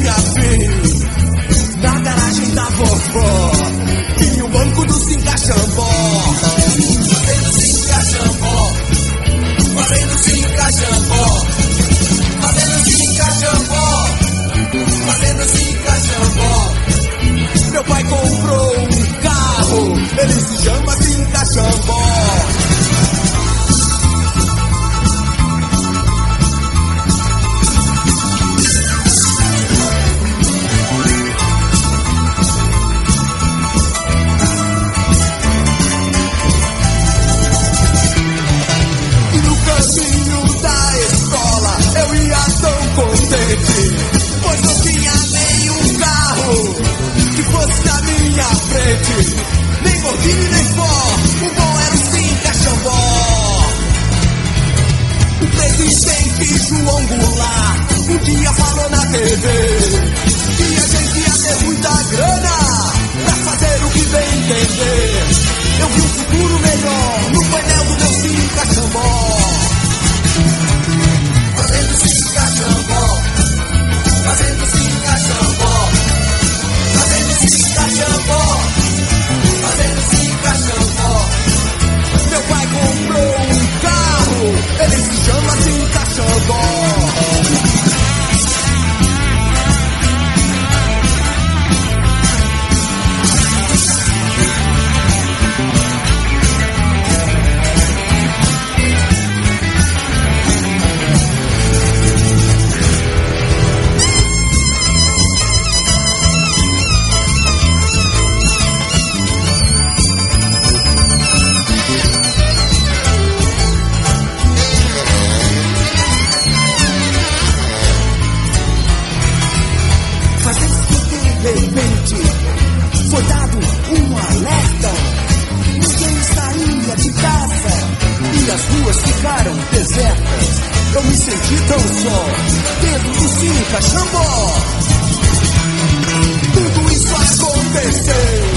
minha vez. Na garagem da vovó tinha um banco do Cinca Xambó. Fazendo Cinca Xambó, fazendo Cinca Xambó, fazendo Cinca Xambó, fazendo Cinca Xambó. Meu pai comprou um carro, ele se chama Cinca Xambó. Pois não tinha nenhum carro que fosse na minha frente, nem gordinho nem pó, o bom era o Cinca Xambó. O presidente João Goulart um dia falou na TV que a gente ia ter muita grana pra fazer o que bem entender. Eu vi um futuro melhor no painel do meu Cinca Xambó. Fazendo Cinca Xambó, fazendo Cinca Xambó, fazendo Cinca Xambó, fazendo Cinca Xambó. Meu pai comprou um carro, ele se chama Cinca Xambó. Foi dado um alerta, ninguém saía de casa e as ruas ficaram desertas. Eu me senti tão só dentro do Cinca Xambó. Tudo isso aconteceu